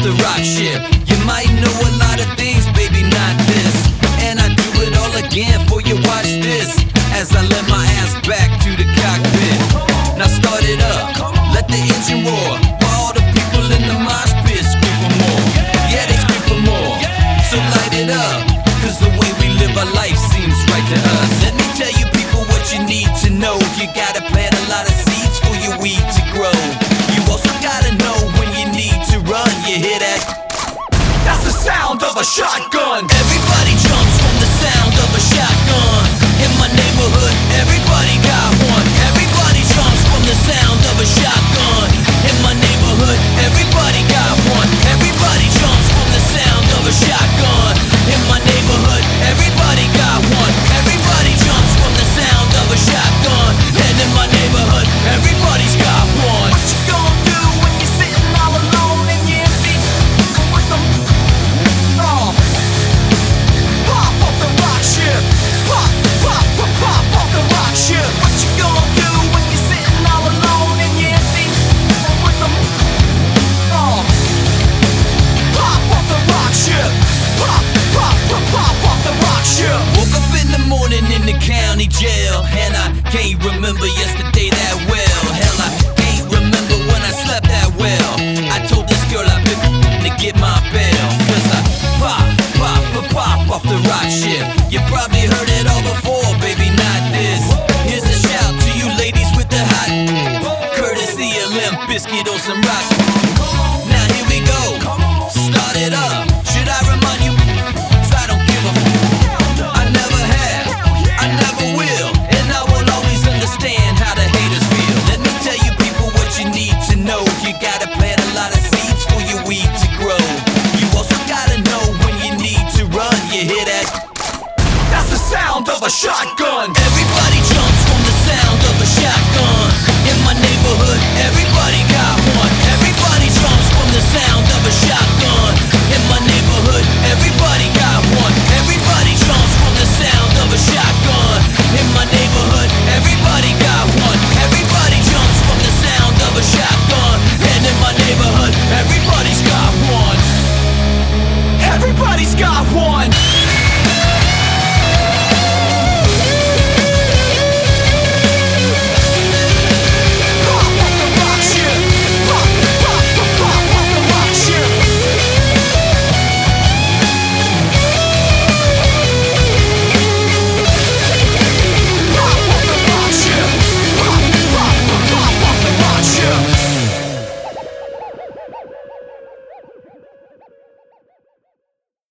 the rock ship. You might know a lot of things, baby, not this. And I do it all again for you, watch this. As I let my ass back to the cockpit. Now start it up, let the engine roar. While all the people in the mosh pit scream for more. Yeah, they scream for more, so light it up. Cause the way we live our life seems right to us. Let me tell you people what you need to know. You gotta plant a lot of seeds for your weed to grow. You also gotta know when you need to run. You hear that? That's the sound of a shotgun. Everybody jumps from the sound of a shotgun. In my neighborhood, everybody got one. Everybody jumps from the sound of a shotgun. In my neighborhood, everybody got one. Everybody jumps from the sound of a shotgun. In my neighborhood, everybody got one. Everybody jumps from the sound of a shotgun. And in my neighborhood, everybody's got one. What you gonna do when you're sitting all alone and you're empty? With them, oh, pop off the rock ship. Pop, pop, pop, pop off the rock ship. What you gonna do when you're sitting all alone and you're empty? With them, oh, pop off the rock ship. Pop, pop, pop, pop off the rock ship. Woke up in the morning in the county jail, and I can't remember yesterday that well. Hell, I can't remember when I slept that well. I told this girl I've been to get my bail. Cause I pop, pop, pop, pop off the rock ship.